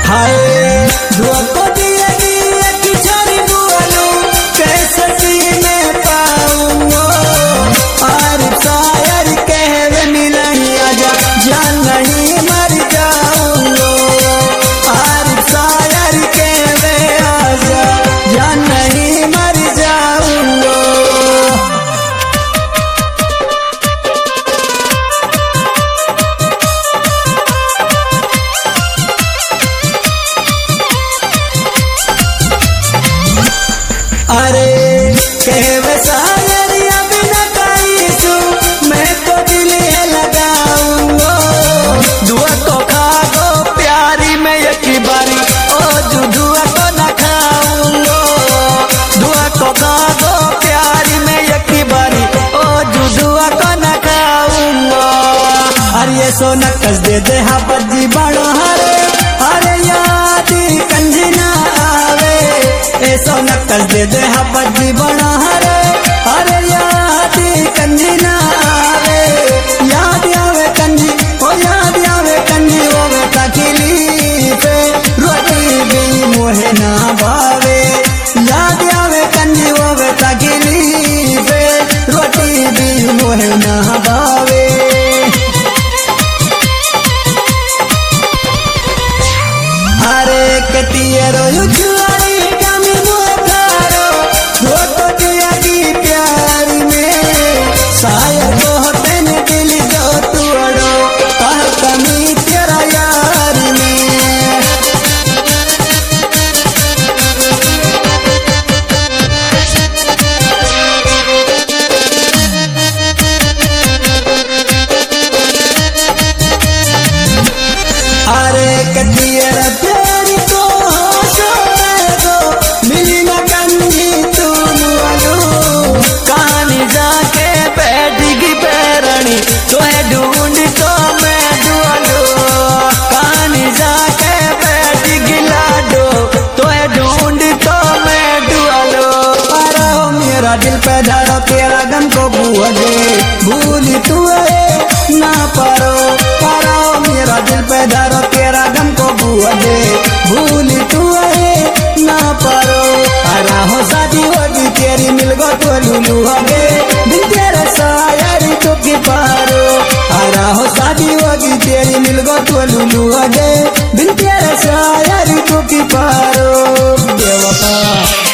हाय दुआ को दिया दिया की छोरी बुआलू कैसे जीने पाऊंगा और शायर कहवे मिलनी आजा जान नहीं मर जाऊंगा और शायर कहवे आजा जान नहीं मर जाऊंगा। अरे कहवे शायर अब न कहीसू मैं तो दिल लगाऊंगा दुआ को खा दो प्यारी में एक बारी ओ दुआ को न खाऊंगा दुआ को खा दो प्यारी में एक बारी ओ दुआ को न खाऊंगा। अरे ये सोना कस दे हा बजी बड़ा अरे याद कंजी ना आवे ए सोना कस दे हा बजी बड़ा अरे याद कंजी ना आवे याद आवे कंजी ओ याद आवे कंजी ओवे तकलीफ रोटी भी मोहे ना भावे याद आवे कंजी ओवे तकलीफ रोटी भी मोहे ना भावे। अरे कतियरो युजुआरी कमी मुखारो वो तो दिया की प्यार में शायर को तेन दिल दो तोड़ो कह कमी तेरा यार में। अरे कतियर प्यारी तो मिली न कंजी तुम वालो कहानी जाके बैठगी पैरणी तो है ढूंढ तो मैं डुआलो कहानी जाके बैठगी लाडो तो है ढूंढ तो मैं डुआलो। अरे मेरा दिल पे धड़ो तेरा गम को बुआ दे भूली तू ना पारो पारो मेरा दिल पे धड़ो तेरा गम को बुआ दे भूली तू ना पारो। अरा हो शादी होगी तेरी मिल गो तो लुलू होगे दिल तेरे शायरी तो की पारो अरा हो शादी होगी तेरी मिल गो तो लुलू होगे दिल तेरे शायरी तो की पारो बेवफा।